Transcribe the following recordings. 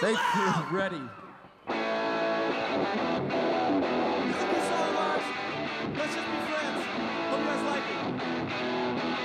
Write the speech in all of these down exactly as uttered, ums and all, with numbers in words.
Thank you. Ready. This is a good song of ours. Let's just be friends. Hope you guys like it.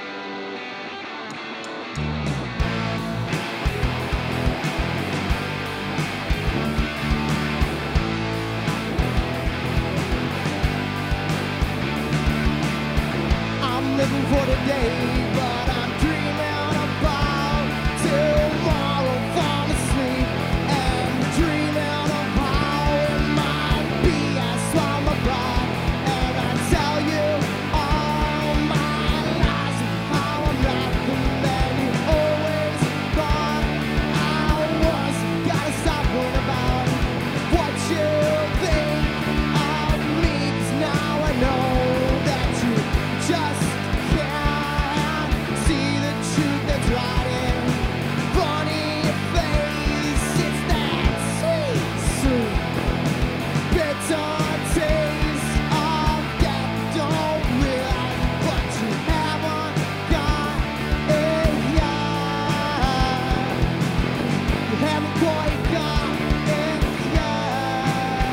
I'm living for today, but I'm dreaming about tomorrow. Fall asleep and dreaming of how it might be. I swallow my pride and I tell you all my lies of how I'm not the man you always thought I was. Gotta stop worrying about what you think of me, 'cause now I know that you just can't see the truth that's right in front of your face. It's that sweet, sweet, bitter taste of death. Don't realize what you haven't got it yet. You haven't quite got it yet.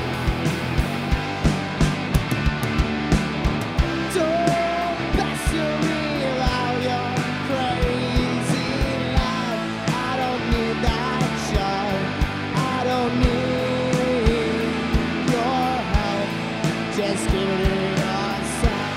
Don't pester me about your crazy life. I don't need that show. I don't need your help. Just give it to yourself.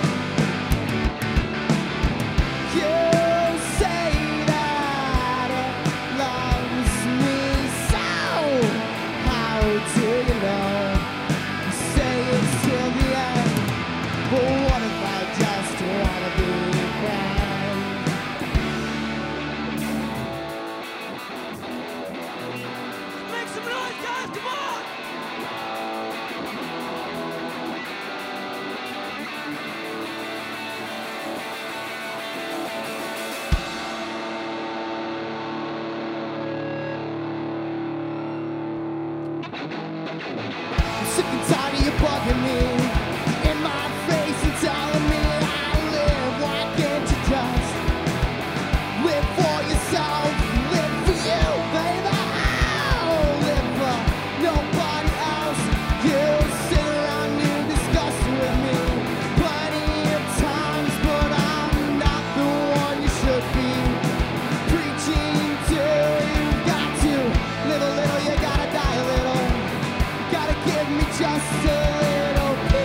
You say that it loves me so. How do you know? You say it's till the end. But what if I just wanna be friends? Make some noise, guys. Come on. I'm sick and tired of you bugging me in my face and telling me I live. Why can't you just live for yourself? Live for you, baby. Oh, live for nobody else. You sit around, you discuss with me plenty of times, but I'm not the one you should be preaching to. You've got to live a little, you gotta die a little. Gotta give me just a little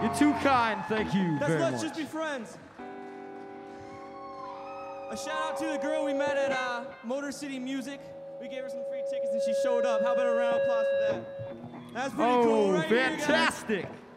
You're too kind. Thank you That's very Let's much. Just Be Friends. A shout out to the girl we met at uh, Motor City Music. We gave her some free tickets and she showed up. How about a round of applause for that? That's pretty Oh, cool, right here, guys? fantastic.